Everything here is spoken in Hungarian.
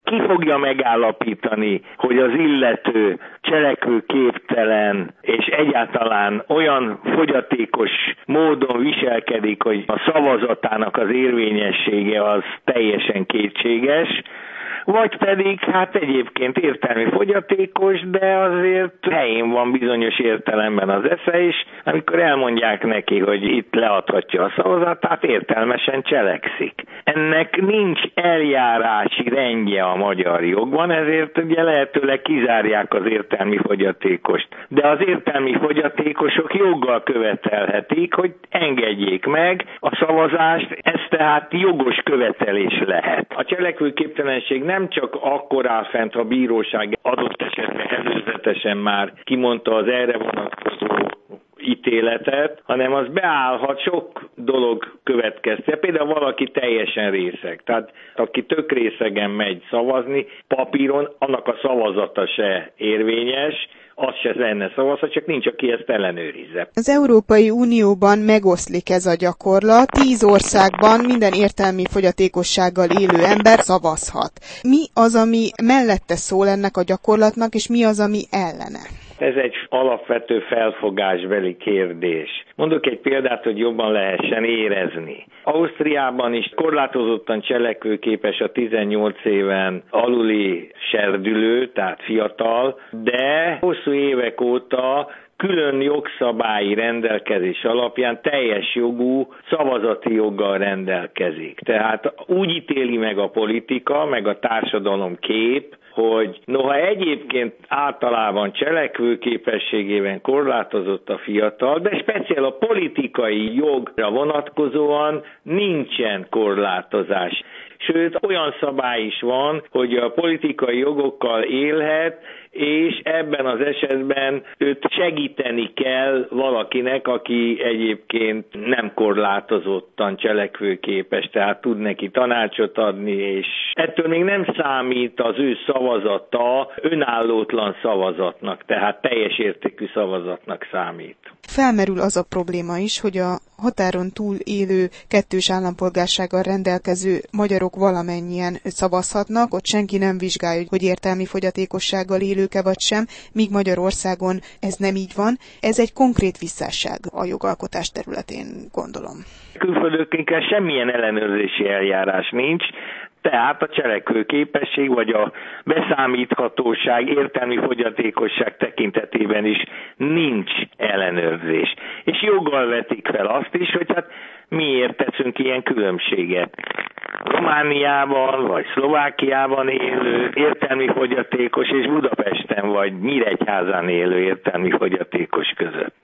ki fogja megállapítani, hogy az illető cselekvőképtelen és egyáltalán olyan fogyatékos módon viselkedik, hogy a szavazatának az érvényessége az teljesen kétséges, vagy pedig hát egyébként értelmi fogyatékos, de azért helyén van bizonyos értelemben az esze is, amikor elmondják neki, hogy itt leadhatja a szavazatát, értelmesen cselekszik. Ennek nincs eljárási rendje a magyar jogban, ezért ugye lehetőleg kizárják az értelmi fogyatékost. De az értelmi fogyatékosok joggal követelhetik, hogy engedjék meg a szavazást, ez tehát jogos követelés lehet. A cselekvőképtelenség nem csak akkor áll fent, ha a bíróság adott esetben előzetesen már kimondta az erre vonatkozó ítéletet, hanem az beállhat sok dolog következte. Például valaki teljesen részeg. Tehát aki tök részegen megy szavazni, papíron annak a szavazata se érvényes, az se lenne szavazat, csak nincs, aki ezt ellenőrizze. Az Európai Unióban megoszlik ez a gyakorlat. 10 országban minden értelmi fogyatékossággal élő ember szavazhat. Mi az, ami mellette szól ennek a gyakorlatnak, és mi az, ami ellene? Ez egy alapvető felfogásbeli kérdés. Mondok egy példát, hogy jobban lehessen érezni. Ausztriában is korlátozottan cselekvőképes a 18 éven aluli serdülő, tehát fiatal, de hosszú évek óta külön jogszabályi rendelkezés alapján teljes jogú szavazati joggal rendelkezik. Tehát úgy ítéli meg a politika, meg a társadalom kép, hogy noha egyébként általában cselekvőképességében korlátozott a fiatal, de speciál a politikai jogra vonatkozóan nincsen korlátozás. Sőt, olyan szabály is van, hogy a politikai jogokkal élhet, és ebben az esetben őt segíteni kell valakinek, aki egyébként nem korlátozottan cselekvőképes, tehát tud neki tanácsot adni, és ettől még nem számít az ő szavazata önállótlan szavazatnak, tehát teljes értékű szavazatnak számít. Felmerül az a probléma is, hogy a határon túl élő kettős állampolgársággal rendelkező magyarok valamennyien szavazhatnak, ott senki nem vizsgálja, hogy értelmi fogyatékossággal élők-e vagy sem, míg Magyarországon ez nem így van. Ez egy konkrét visszásság a jogalkotás területén, gondolom. Külföldökkel semmilyen ellenőrzési eljárás nincs, tehát a cselekvőképesség vagy a beszámíthatóság, értelmi fogyatékosság tekintetében is nincs ellenőrzés. És joggal vetik fel azt is, hogy hát miért teszünk ilyen különbséget. Romániában vagy Szlovákiában élő értelmi fogyatékos és Budapesten vagy Nyíregyházán élő értelmi fogyatékos között.